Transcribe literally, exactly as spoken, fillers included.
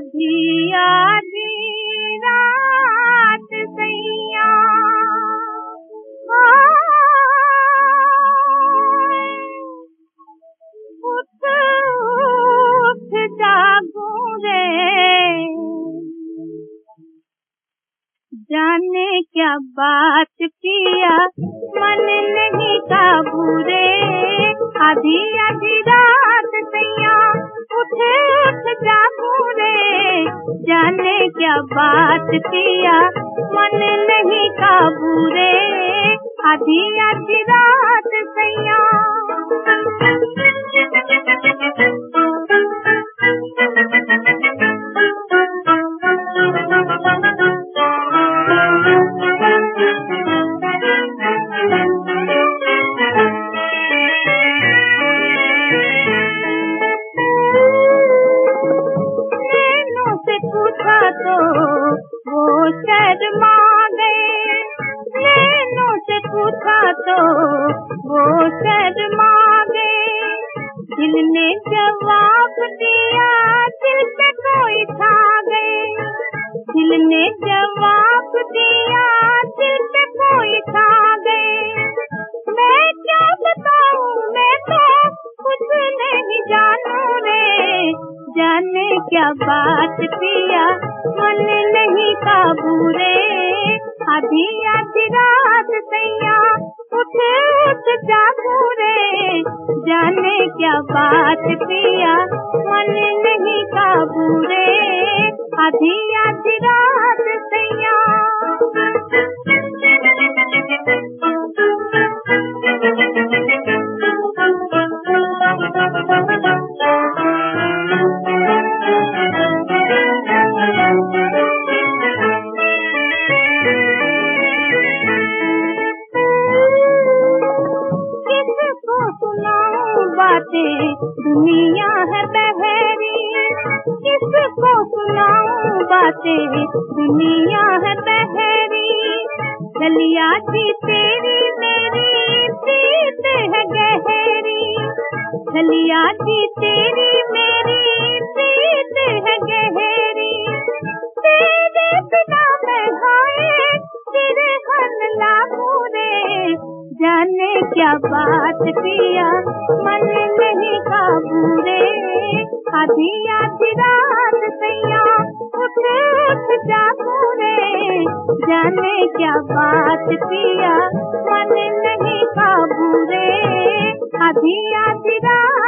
आधी आधी रात सैया उठ उठ जागूं रे, जाने क्या बात किया मन नहीं काबू रे। आधी आधी रात सैया उठ उठ जागूं रे, जाने क्या बात किया मन नहीं काबू रे। आधी आधी रात सैया तो वो शर्मा गए, नैनों से पूछा तो वो शर्मा गए। दिल ने जवाब दिया दिल पे कोई छा गए, दिल ने जवाब दिया दिल पे कोई छा गए। मैं क्या बताऊं मैं तो कुछ नहीं जानू रे, जाने क्या बात किया मन नहीं काबू रे। आधी आधी रात सैया उठ उठ जागूं रे, जाने क्या बात किया मन नहीं काबू रे। आधी आधी रात सैया बातें दुनिया है बहरी, किसको सुनाऊं बातें दुनिया है बहरी। चलिया जी तेरी मेरी प्रीत है गहरी, चलिया जी तेरी मेरी प्रीत है गहरी। तेरे बिना मैं हाय तेरे हन लागू रे, जाने क्या बात किया मन नहीं काबू रे। आधी आधी रात सैया उठ उठ जागूं रे, जाने क्या बात किया मन नहीं काबू रे। आधी आधी रात